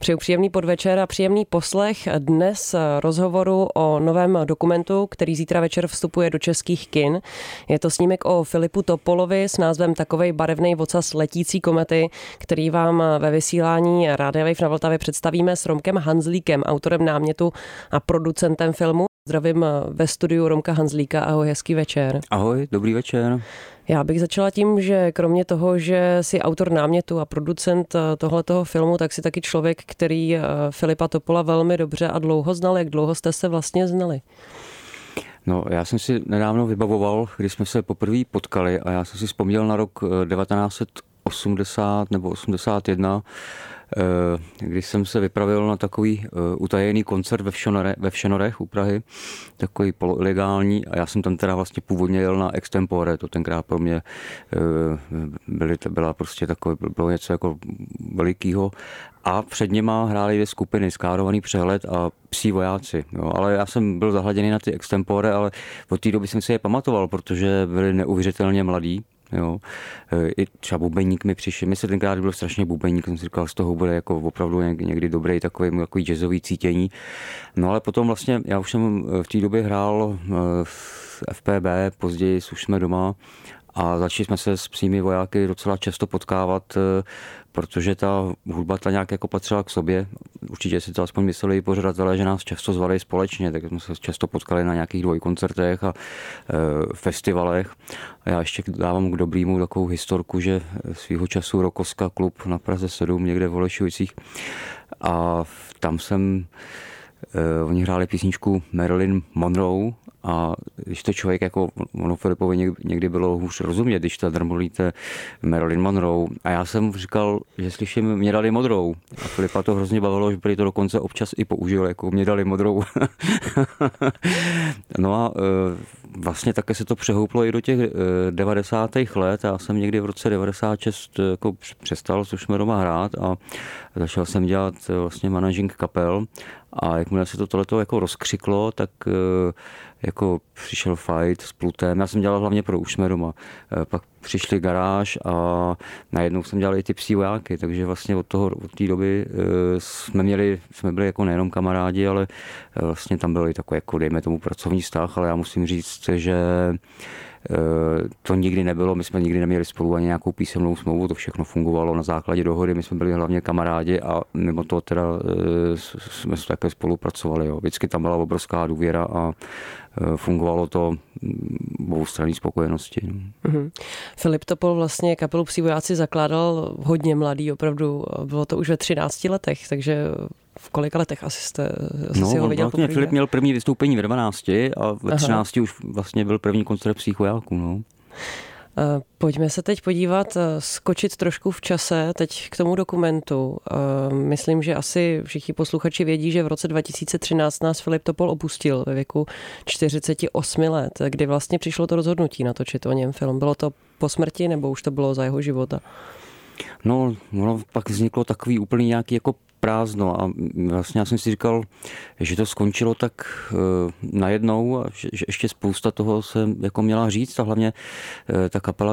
Přeju příjemný podvečer a příjemný poslech. Dnes rozhovoru o novém dokumentu, který zítra večer vstupuje do českých kin. Je to snímek o Filipu Topolovi s názvem Takovej barevnej vocas letící komety, který vám ve vysílání Rádia Wave na Vltavě představíme s Romkem Hanzlíkem, autorem námětu a producentem filmu. Zdravím ve studiu Romka Hanzlíka. Ahoj, hezký večer. Ahoj, dobrý večer. Já bych začala tím, že kromě toho, že jsi autor námětu a producent tohletoho filmu, tak jsi taky člověk, který Filipa Topola velmi dobře a dlouho znal. Jak dlouho jste se vlastně znali? No, já jsem si nedávno vybavoval, když jsme se poprvé potkali a já jsem si vzpomněl na rok 1980 nebo 81, když jsem se vypravil na takový utajený koncert ve Všenorech u Prahy, takový poloilegální, a já jsem tam teda vlastně původně jel na extempore, to tenkrát pro mě bylo něco jako velikýho. A před něma hrály dvě skupiny, Skárovaný přehled a Psí vojáci. Jo. Ale já jsem byl zahladěný na ty extempore, ale od té doby jsem si je pamatoval, protože byli neuvěřitelně mladí. Jo. I třeba bubeník mi přišel. Mně se tenkrát byl strašně bubeník, jsem si říkal, z toho bude jako opravdu někdy dobrý takový jazzový cítění. No ale potom vlastně, já už jsem v té době hrál v FPB, později už jsme doma a začali jsme se s Psími vojáky docela často potkávat, protože ta hudba ta nějak jako patřila k sobě. Určitě si to aspoň mysleli i pořadatelé, že nás často zvali společně, tak jsme se často potkali na nějakých dvojkoncertech a festivalech. A já ještě dávám k dobrýmu takovou historku, že svýho času Rokoska klub na Praze 7, někde v Holešovicích, a tam oni hráli písničku Marilyn Monroe, a když to člověk jako, ono Filipovi někdy bylo hůř rozumět, když to drmolíte Marilyn Monroe, a já jsem říkal, že slyším Mě dali modrou, a Filipa to hrozně bavilo, že prý to dokonce občas i použil, jako Mě dali modrou. No a vlastně také se to přehouplo i do těch 90. let. Já jsem někdy v roce 96 jako přestal s Šmeroma hrát a začal jsem dělat vlastně managing kapel, a jakmile se to tohleto jako rozkřiklo, tak jako přišel Fight s Plutem. Já jsem dělal hlavně pro Ušmeroma. Pak přišli Garáž a najednou jsem dělal i ty Psí vojáky, takže vlastně od té doby jsme byli jako nejenom kamarádi, ale vlastně tam byl i takový, jako dejme tomu, pracovní vztah, ale já musím říct, že to nikdy nebylo, my jsme nikdy neměli spolu ani nějakou písemnou smlouvu, to všechno fungovalo na základě dohody, my jsme byli hlavně kamarádi a mimo to teda jsme také spolupracovali. Jo. Vždycky tam byla obrovská důvěra a fungovalo to oboustranné spokojenosti. Mm-hmm. Filip Topol vlastně kapelu Psí vojáci zakládal hodně mladý, opravdu bylo to už ve 13 letech, takže v kolika letech asi si ho viděl poprvé? Filip měl první vystoupení ve 12 a ve 13 už vlastně byl první koncert Psích vojáků. No. Pojďme se teď podívat, skočit trošku v čase, teď k tomu dokumentu. Myslím, že asi všichni posluchači vědí, že v roce 2013 nás Filip Topol opustil ve věku 48 let. Kdy vlastně přišlo to rozhodnutí natočit o něm film? Bylo to po smrti nebo už to bylo za jeho života? No, ono pak vzniklo takový úplný nějaký jako prázdno a vlastně já jsem si říkal, že to skončilo tak najednou a že ještě spousta toho se jako měla říct a hlavně ta kapela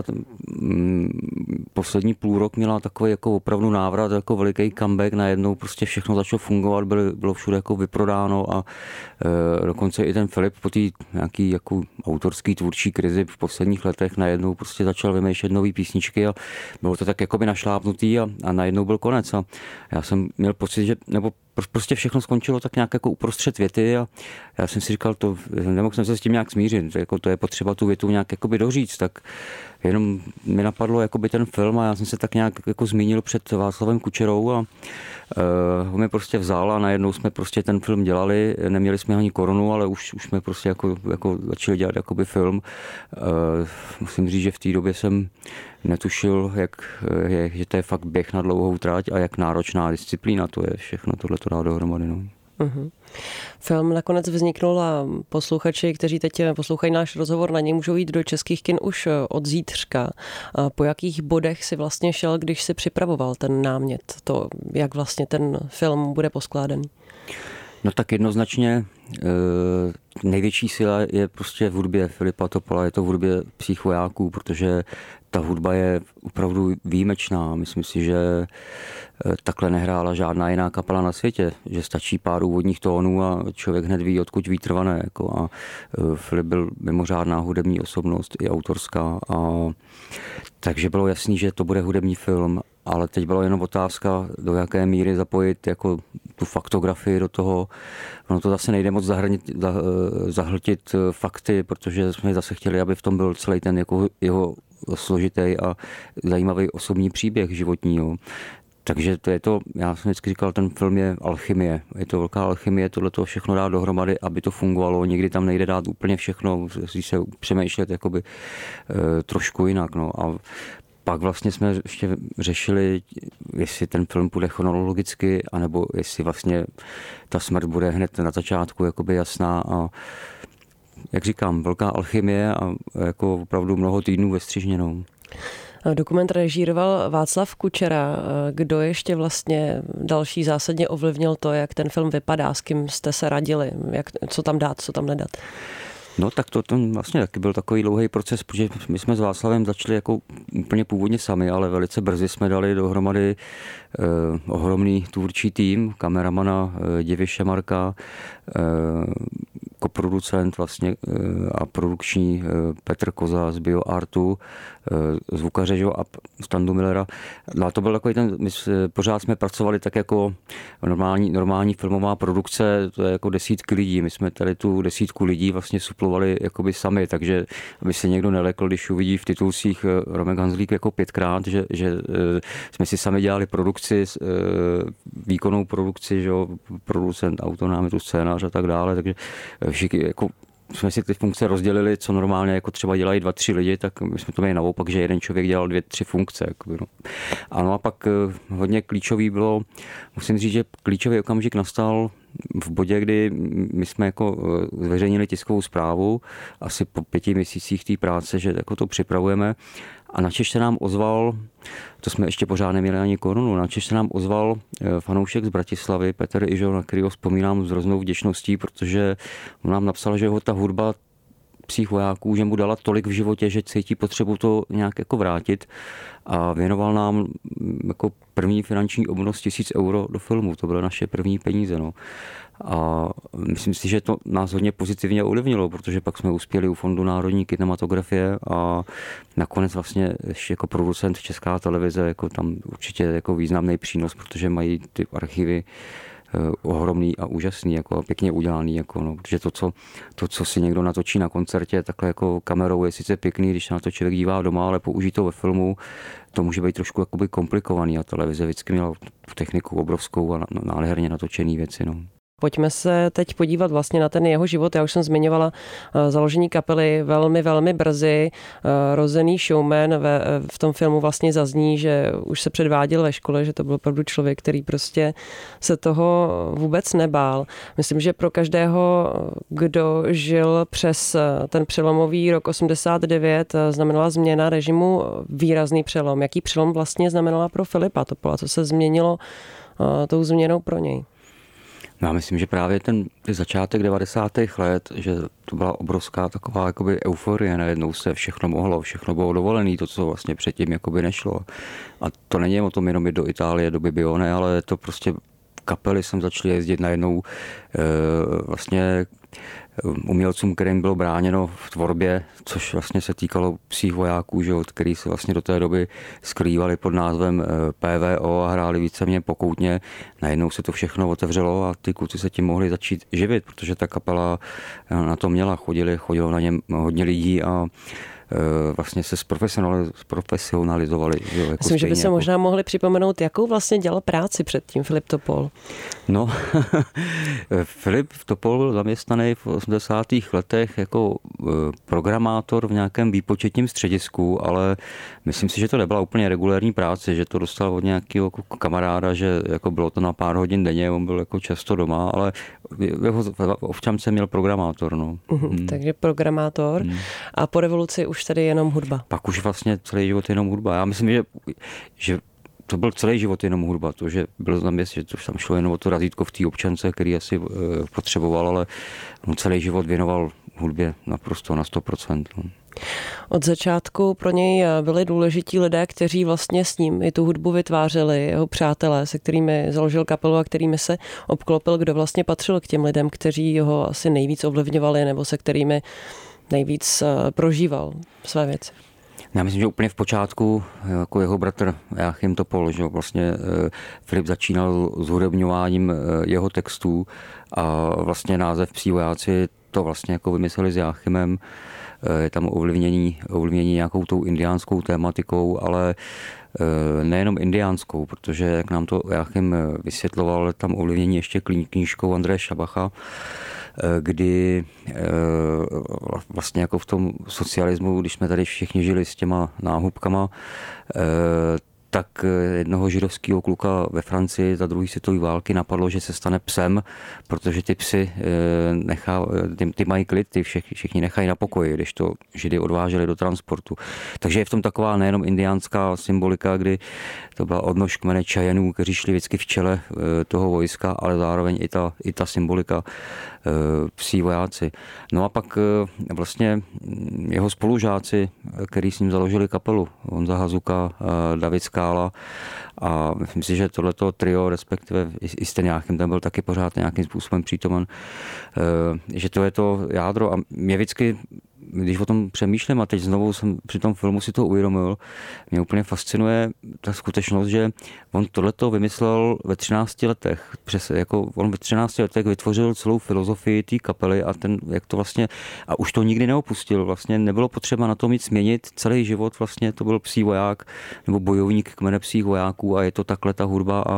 poslední půl rok měla takový jako opravdu návrat, jako veliký comeback, najednou prostě všechno začalo fungovat, bylo všude jako vyprodáno a dokonce i ten Filip po té nějaký jako autorský tvůrčí krizi v posledních letech najednou prostě začal vymýšlet nový písničky a bylo to tak jako by našlápnutý a najednou byl konec a já jsem měl pocit, že nebo prostě všechno skončilo tak nějak jako uprostřed věty a já jsem si říkal, nemohl jsem se s tím nějak smířit, jako to je potřeba tu větu nějak jakoby doříct, tak jenom mi napadlo jakoby ten film a já jsem se tak nějak jako zmínil před Václavem Kučerou a ho mi prostě vzal a najednou jsme prostě ten film dělali, neměli jsme ani korunu, ale už jsme prostě jako začali dělat jakoby film. Musím říct, že v té době jsem netušil, že to je fakt běh na dlouhou trať a jak náročná disciplína to je všechno tohleto dát dohromady. No. Uh-huh. Film nakonec vzniknul a posluchači, kteří teď poslouchají náš rozhovor, na něj můžou jít do českých kin už od zítřka. A po jakých bodech si vlastně šel, když si připravoval ten námět, to, jak vlastně ten film bude poskládaný? No tak jednoznačně největší síla je prostě v hudbě Filipa Topola, je to v hudbě Psích vojáků, protože ta hudba je opravdu výjimečná. Myslím si, že takhle nehrála žádná jiná kapela na světě, že stačí pár úvodních tónů a člověk hned ví, odkud vítr vane. Jako. A Filip byl mimořádná hudební osobnost, i autorská. Takže bylo jasný, že to bude hudební film, ale teď byla jenom otázka, do jaké míry zapojit jako tu faktografii do toho. Ono to zase nejde moc zahltit fakty, protože jsme zase chtěli, aby v tom byl celý ten jako jeho složitý a zajímavý osobní příběh životní. Jo. Takže to je to, já jsem vždycky říkal, ten film je alchymie. Je to velká alchymie, tohleto všechno dát dohromady, aby to fungovalo. Někdy tam nejde dát úplně všechno, musí se přemýšlet jakoby trošku jinak. No. A pak vlastně jsme ještě řešili, jestli ten film bude chronologicky, anebo jestli vlastně ta smrt bude hned na začátku jakoby jasná. A jak říkám, velká alchymie a jako opravdu mnoho týdnů ve střižně. Dokument režíroval Václav Kučera. Kdo ještě vlastně další zásadně ovlivnil to, jak ten film vypadá, s kým jste se radili, co tam dát, co tam nedat? No tak to vlastně taky byl takový dlouhý proces, protože my jsme s Václavem začali jako úplně původně sami, ale velice brzy jsme dali dohromady ohromný tvůrčí tým, kameramana Diviše Marka, koproducent vlastně a produkční Petr Koza z BioArtu, zvukaře a Standu Millera. No a to byl takový pořád jsme pracovali tak jako normální filmová produkce, to je jako desítky lidí. My jsme tady tu desítku lidí vlastně suplovali jakoby sami, takže aby se někdo nelekl, když uvidí v titulcích Romek Hanzlík jako 5krát, že jsme si sami dělali produkci, výkonnou produkci, že jo, producent, autor, námětu, scénář a tak dále, takže všichni jako jsme si ty funkce rozdělili, co normálně jako třeba dělají 2-3 lidi, tak my jsme to měli naopak, že jeden člověk dělal 2-3 funkce. Jakoby, no. Ano a pak hodně klíčový bylo, musím říct, že klíčový okamžik nastal v bodě, kdy my jsme jako zveřejnili tiskovou zprávu asi po 5 měsících té práce, že jako to připravujeme. A načež se nám ozval, to jsme ještě pořád neměli ani korunu, načež se nám ozval fanoušek z Bratislavy, Petr Ižo, na kterého vzpomínám s hroznou vděčností, protože on nám napsal, že ho ta hudba Psích vojáků, že mu dala tolik v životě, že cítí potřebu to nějak jako vrátit a věnoval nám jako první finanční obnos 1000 euro do filmu. To byly naše první peníze. No. A myslím si, že to nás hodně pozitivně ovlivnilo, protože pak jsme uspěli u Fondu národní kinematografie a nakonec vlastně ještě jako producent Česká televize, jako tam určitě jako významný přínos, protože mají ty archivy ohromný a úžasný, jako pěkně udělaný, jako no, protože to, co si někdo natočí na koncertě, takhle jako kamerou je sice pěkný, když se na to člověk dívá doma, ale použít to ve filmu, to může být trošku jakoby komplikovaný a televize vždycky měla techniku obrovskou a nádherně natočený věci, no. Pojďme se teď podívat vlastně na ten jeho život. Já už jsem zmiňovala založení kapely velmi, velmi brzy. Rozený showman v tom filmu vlastně zazní, že už se předváděl ve škole, že to byl opravdu člověk, který prostě se toho vůbec nebál. Myslím, že pro každého, kdo žil přes ten přelomový rok 89, znamenala změna režimu výrazný přelom. Jaký přelom vlastně znamenala pro Filipa Topola? Co se změnilo tou změnou pro něj? Já myslím, že právě ten začátek 90. let, že to byla obrovská taková jakoby euforie, najednou se všechno mohlo, všechno bylo dovolené, to, co vlastně předtím jakoby nešlo. A to není o tom jenom jít do Itálie, do Bibione, ale to prostě kapely jsem začal jezdit najednou vlastně umělcům, kterým bylo bráněno v tvorbě, což vlastně se týkalo Psích vojáků, že, který se vlastně do té doby skrývali pod názvem PVO a hráli víceméně pokoutně. Najednou se to všechno otevřelo a ty kluci se tím mohli začít živit, protože ta kapela na to měla, chodilo na něm hodně lidí a vlastně se zprofesionalizovali. Myslím, že by se možná mohli připomenout, jakou vlastně dělal práci předtím Filip Topol. No, Filip Topol byl zaměstnaný v 80. letech jako programátor v nějakém výpočetním středisku, ale myslím si, že to nebyla úplně regulérní práce, že to dostal od nějakého kamaráda, že jako bylo to na pár hodin denně, on byl jako často doma, ale jeho ovčance měl programátor. No. Takže programátor a po revoluci už tady jenom hudba. Pak už vlastně celý život jenom hudba. Já myslím, že to byl celý život jenom hudba, to, že byl tam měst, že to tam šlo jenom o to razítko v té občance, který asi potřeboval, ale on celý život věnoval hudbě naprosto na 100%. No. Od začátku pro něj byli důležití lidé, kteří vlastně s ním i tu hudbu vytvářeli, jeho přátelé, se kterými založil kapelu a kterými se obklopil, kdo vlastně patřil k těm lidem, kteří ho asi nejvíc ovlivňovali nebo se kterými nejvíc prožíval své věci. Já myslím, že úplně v počátku, jako jeho bratr Jáchym Topol, že vlastně Filip začínal s hudebňováním jeho textů a vlastně název Psí vojáci to vlastně jako vymysleli s Jáchymem. Je tam ovlivnění nějakou tou indiánskou tématikou, ale nejenom indiánskou, protože jak nám to Jáchym vysvětloval, tam ovlivnění ještě knížkou Andreje Šabacha, kdy vlastně jako v tom socialismu, když jsme tady všichni žili s těma náhubkama, tak jednoho židovského kluka ve Francii za druhé světové války napadlo, že se stane psem, protože ty psy ty mají klid, ty všichni nechají na pokoji, když to Židy odváželi do transportu. Takže je v tom taková nejenom indiánská symbolika, kdy to byla odnož kmene Čajenů, kteří šli vždycky v čele toho vojska, ale zároveň i ta symbolika Psí vojáci. No a pak vlastně jeho spolužáci, který s ním založili kapelu, Honza Hazuka, David Skála, a myslím si, že tohleto trio, respektive i s ten Jáchym, ten byl taky pořád nějakým způsobem přítomen, že to je to jádro. A mě vždycky, když o tom přemýšlím a teď znovu jsem při tom filmu si to uvědomil, mě úplně fascinuje ta skutečnost, že on tohleto vymyslel ve 13 letech. On ve 13 letech vytvořil celou filozofii té kapely a jak to vlastně, a už to nikdy neopustil. Vlastně nebylo potřeba na tom nic změnit. Celý život vlastně to byl psí voják nebo bojovník kmene psích vojáků a je to takhle ta hudba a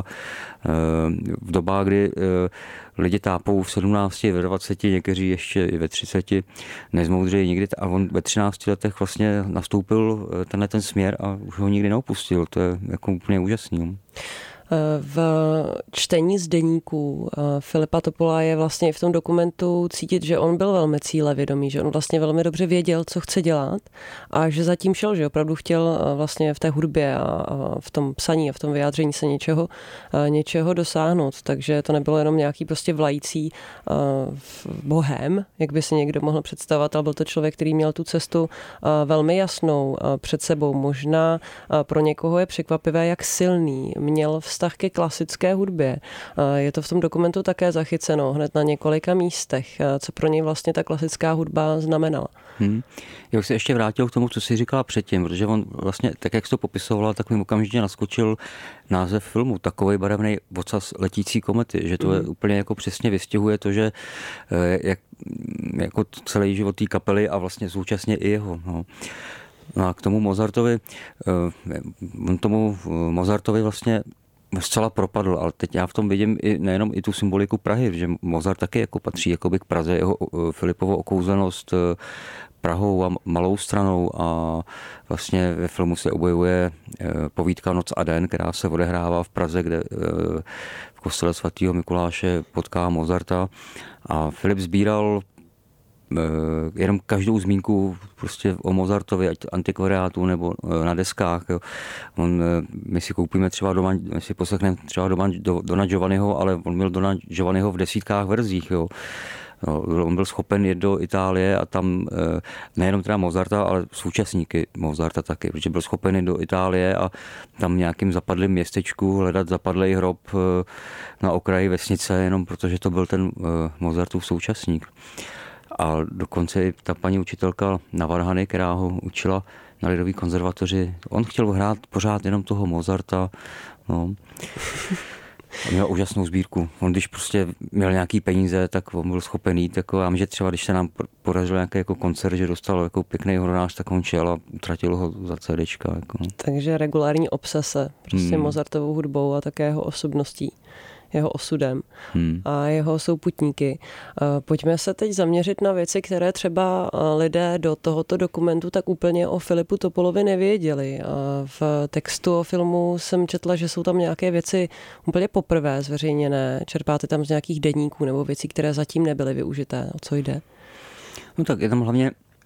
v dobách, kdy lidi tápou v 17, ve 20, někteří ještě i ve 30, nezmoudřejí nikdy a on ve 13 letech vlastně nastoupil ten směr a už ho nikdy neopustil. To je jako úplně úžasný. V čtení z deníků Filipa Topola je vlastně i v tom dokumentu cítit, že on byl velmi cílevědomý, že on vlastně velmi dobře věděl, co chce dělat a že zatím šel, že opravdu chtěl vlastně v té hudbě a v tom psaní a v tom vyjádření se něčeho dosáhnout. Takže to nebylo jenom nějaký prostě vlající bohem, jak by si někdo mohl představovat, ale byl to člověk, který měl tu cestu velmi jasnou před sebou. Možná pro někoho je překvapivé, jak silný měl vztah ke klasické hudbě. Je to v tom dokumentu také zachyceno hned na několika místech, co pro něj vlastně ta klasická hudba znamenala. Já bych se ještě vrátil k tomu, co jsi říkala předtím, protože on vlastně, tak jak jsi to popisovala, tak mi okamžitě naskočil název filmu, Takovej barevnej ocas letící komety, že to je úplně jako přesně vystihuje to, že jako celý život té kapely a vlastně současně i jeho. No a k tomu Mozartovi vlastně zcela propadl, ale teď já v tom vidím nejenom i tu symboliku Prahy, že Mozart taky jako patří jakoby k Praze, jeho Filipovo okouzlenost Prahou a Malou Stranou a vlastně ve filmu se objevuje povídka Noc a den, která se odehrává v Praze, kde v kostele svatého Mikuláše potká Mozarta a Filip sbíral jenom každou zmínku prostě o Mozartovi, ať antikvariátu nebo na deskách. Jo. My si koupíme třeba doma, my si poslechneme třeba doma Dona Giovanniho, ale on měl Dona Giovanniho v desítkách verzích. Jo. No, on byl schopen jít do Itálie a tam nejenom teda Mozarta, ale současníky Mozarta taky, protože byl schopen jít do Itálie a tam nějakým zapadlým městečku hledat zapadlý hrob na okraji vesnice, jenom protože to byl ten Mozartův současník. A dokonce i ta paní učitelka na varhany, která ho učila na Lidové konzervatoři, on chtěl hrát pořád jenom toho Mozarta. No. Měl úžasnou sbírku. On když prostě měl nějaký peníze, tak on byl schopen jít. Jako, já myslím, že třeba když se nám podařil nějaký jako koncert, že dostal jako pěkný horonář, tak on šel a utratil ho za CDčka. Jako. Takže regulární obsese prostě Mozartovou hudbou a také jeho osobností, jeho osudem a jeho souputníky. Pojďme se teď zaměřit na věci, které třeba lidé do tohoto dokumentu tak úplně o Filipu Topolovi nevěděli. V textu o filmu jsem četla, že jsou tam nějaké věci úplně poprvé zveřejněné. Čerpáte tam z nějakých deníků nebo věcí, které zatím nebyly využité. O co jde? No tak je tam hlavně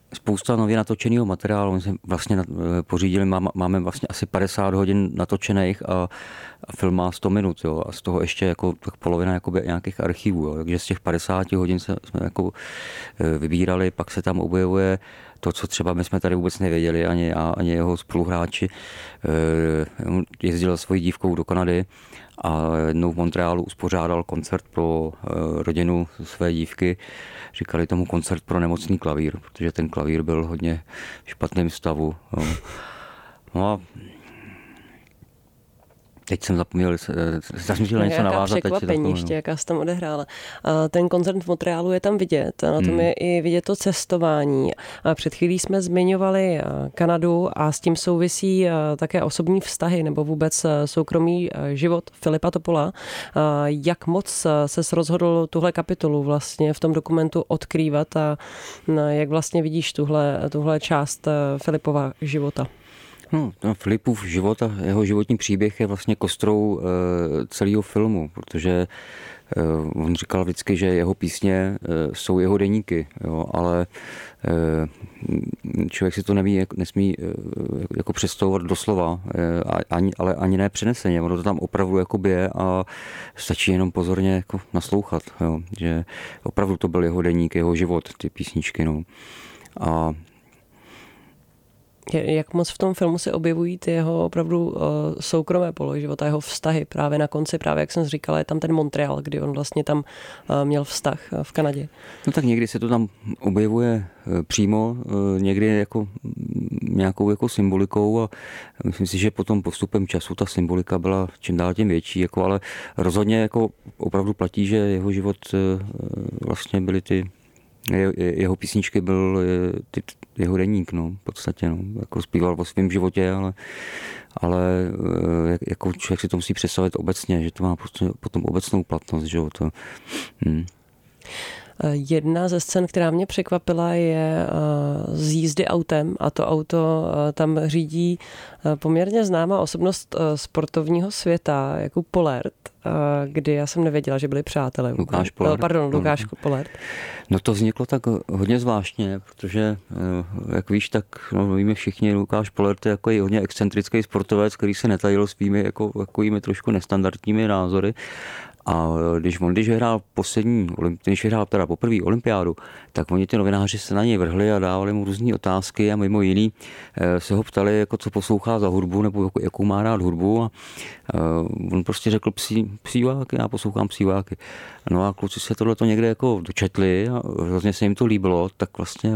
spousta nově natočeného materiálu. My jsme vlastně pořídili, máme vlastně asi 50 hodin natočených a film má 100 minut, jo, a z toho ještě jako tak polovina jakoby nějakých archivů, jo. Takže z těch 50 hodin jsme jako vybírali, pak se tam objevuje to, co třeba my jsme tady vůbec nevěděli, ani jeho spoluhráči. Jezdil svojí dívkou do Kanady a jednou v Montrealu uspořádal koncert pro rodinu své dívky. Říkali tomu koncert pro nemocný klavír, protože ten klavír byl hodně v špatném stavu. No a teď jsem zapomněl, chtěl něco navázat. Překvapení ještě, jaká se tam odehrála. Ten koncert v Montrealu je tam vidět, na tom je i vidět to cestování. Před chvílí jsme zmiňovali Kanadu a s tím souvisí také osobní vztahy nebo vůbec soukromý život Filipa Topola. Jak moc ses rozhodl tuhle kapitolu vlastně v tom dokumentu odkrývat a jak vlastně vidíš tuhle část Filipova života? No, Filipův život a jeho životní příběh je vlastně kostrou celého filmu, protože on říkal vždycky, že jeho písně jsou jeho deníky, jo, ale člověk si to nesmí jako představovat doslova, ale ani ne přeneseně. Ono to tam opravdu jako je a stačí jenom pozorně jako naslouchat, jo, že opravdu to byl jeho deník, jeho život, ty písničky. No. A jak moc v tom filmu se objevují ty jeho opravdu soukromé polohy života, jeho vztahy právě na konci, právě jak jsem říkala, je tam ten Montreal, kdy on vlastně tam měl vztah v Kanadě. No tak někdy se to tam objevuje přímo, někdy jako nějakou jako symbolikou a myslím si, že potom postupem času ta symbolika byla čím dál tím větší, jako, ale rozhodně jako opravdu platí, že jeho život vlastně byly jeho písničky byl jeho deník, no, v podstatě, no, jako zpíval o svém životě, ale jako člověk si to musí představit obecně, že to má prostě potom obecnou platnost, že jo, to. Jedna ze scén, která mě překvapila, je z jízdy autem a to auto tam řídí poměrně známá osobnost sportovního světa, jako Pollard, kdy já jsem nevěděla, že byli přátelé. Lukáš Pollard. Lukáš Pollard. No to vzniklo tak hodně zvláštně, protože, jak víš, tak víme všichni, Lukáš Pollard je jako hodně excentrický sportovec, který se netajil svými jako trošku nestandardními názory. A když hrál poprvé olympiádu, tak oni ty novináři se na něj vrhli a dávali mu různé otázky a mimo jiný se ho ptali, jako co poslouchá za hudbu nebo jakou má rád hudbu a on prostě řekl psíváky, já poslouchám psíváky. No a kluci se tohleto někde jako dočetli a hrozně se jim to líbilo, tak vlastně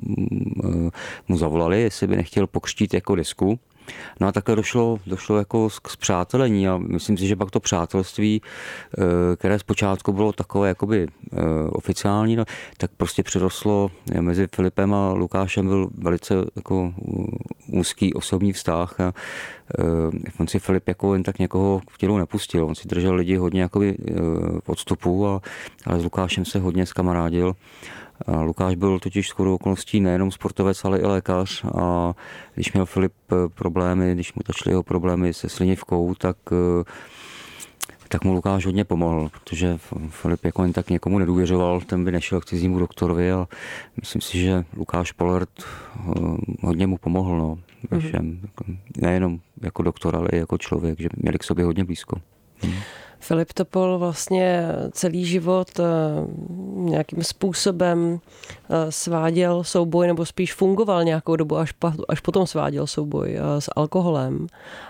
mu zavolali, jestli by nechtěl pokřtít jako desku. No a takhle došlo jako k spřátelení a myslím si, že pak to přátelství, které zpočátku bylo takové jakoby oficiální, no, tak prostě přirostlo mezi Filipem a Lukášem byl velice jako úzký osobní vztah a on si Filip jako jen tak někoho k tělu nepustil, on si držel lidi hodně jakoby v odstupu, ale s Lukášem se hodně zkamarádil. A Lukáš byl totiž shodou okolností nejenom sportovec, ale i lékař a když měl Filip problémy, když mu začaly jeho problémy se slinivkou, tak mu Lukáš hodně pomohl, protože Filip jako jen tak někomu nedůvěřoval, ten by nešel k cizímu doktorovi a myslím si, že Lukáš Pollard hodně mu pomohl, no, všem, nejenom jako doktor, ale i jako člověk, že měli k sobě hodně blízko. Filip Topol vlastně celý život nějakým způsobem sváděl souboj, nebo spíš fungoval nějakou dobu, až potom sváděl souboj s alkoholem.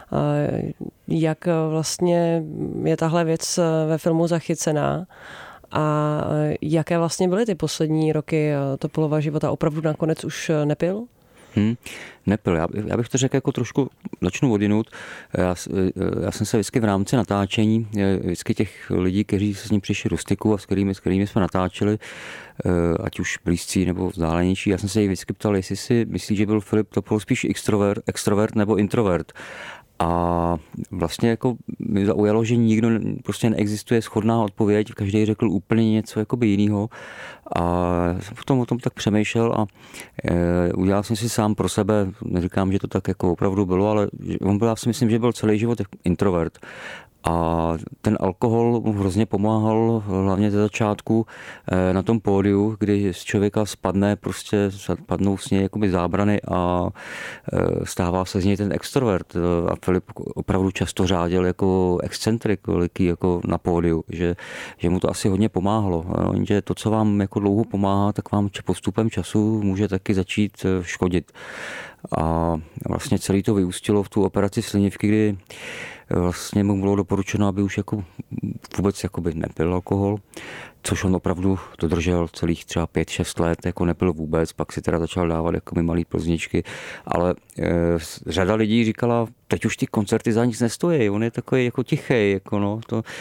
Jak vlastně je tahle věc ve filmu zachycená a jaké vlastně byly ty poslední roky Topolova života? Opravdu nakonec už nepil? Nepil. Já bych to řekl jako trošku, začnu odjinud. Já jsem se vždycky v rámci natáčení, vždycky těch lidí, kteří se s ním přišli do styku a s kterými jsme natáčeli, ať už blízcí nebo vzdálenější, já jsem se jich vždycky ptal, jestli si myslí, že byl Filip Topol spíš extrovert nebo introvert. A vlastně jako mi zaujalo, že nikdo prostě neexistuje shodná odpověď, každý řekl úplně něco jakoby jinýho a potom o tom tak přemýšlel a udělal jsem si sám pro sebe, neříkám, že to tak jako opravdu bylo, ale já si myslím, že byl celý život introvert A ten alkohol mu hrozně pomáhal, hlavně ze začátku na tom pódiu, kdy z člověka spadnou s něj jakoby zábrany a stává se z něj ten extrovert. A Filip opravdu často řádil jako excentrik veliký jako na pódiu, že mu to asi hodně pomáhalo. Jenže to, co vám jako dlouho pomáhá, tak vám postupem času může taky začít škodit. A vlastně celý to vyústilo v tu operaci slinivky, kdy vlastně mu bylo doporučeno, aby už jako vůbec jakoby nepil alkohol, což on opravdu dodržel celých třeba 5-6 let, jako nepil vůbec, pak si teda začal dávat jako malý plzničky, ale řada lidí říkala, teď už ty koncerty za nic nestojí, on je takový jako tichý, jako no,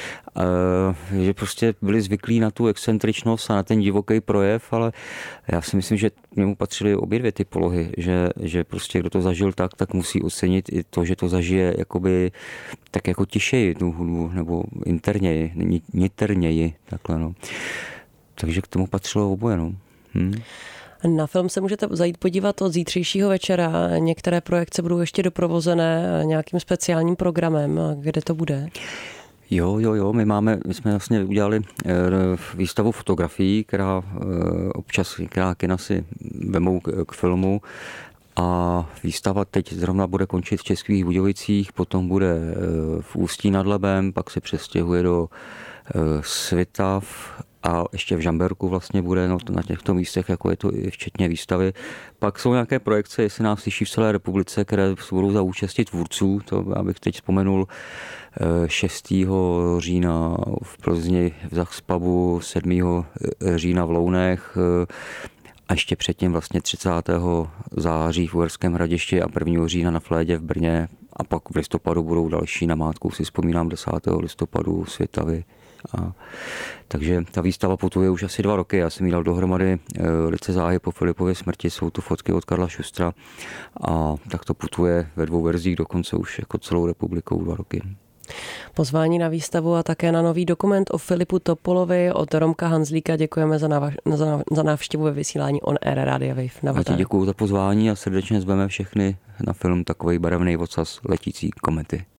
že prostě byli zvyklí na tu excentričnost a na ten divoký projev, ale já si myslím, že k němu patřily obě dvě ty polohy, že prostě kdo to zažil tak musí ocenit i to, že to zažije jakoby tak jako tišeji tu hudbu, nebo interněji, niterněji, takhle no. Takže k tomu patřilo oboje, no. Na film se můžete zajít podívat od zítřejšího večera. Některé projekce budou ještě doprovozené nějakým speciálním programem. Kde to bude? Jo, my jsme vlastně udělali výstavu fotografií, která kina si vemou k filmu. A výstava teď zrovna bude končit v Českých Budějovicích, potom bude v Ústí nad Labem, pak se přestěhuje do Svitav a ještě v Žamberku vlastně bude na těchto místech, jako je to i včetně výstavy. Pak jsou nějaké projekce, jestli nás slyší v celé republice, které budou za účasti tvůrců. To abych teď vzpomenul 6. října v Plzni v Zachspabu, 7. října v Lounech, a ještě předtím vlastně 30. září v Uherském Hradišti a 1. října na Flédě v Brně a pak v listopadu budou další namátkou, si vzpomínám 10. listopadu Svitavy. Takže ta výstava putuje už asi 2 roky. Já jsem jí dal dohromady velice záhy po Filipově smrti, jsou to fotky od Karla Šustra a tak to putuje ve 2 verzích dokonce už jako celou republikou 2 roky. Pozvání na výstavu a také na nový dokument o Filipu Topolovi od Romka Hanzlíka děkujeme za návštěvu ve vysílání On Air Rádia Wave. Já ti děkuju za pozvání a srdečně zveme všechny na film Takovej barevnej ocas letící komety.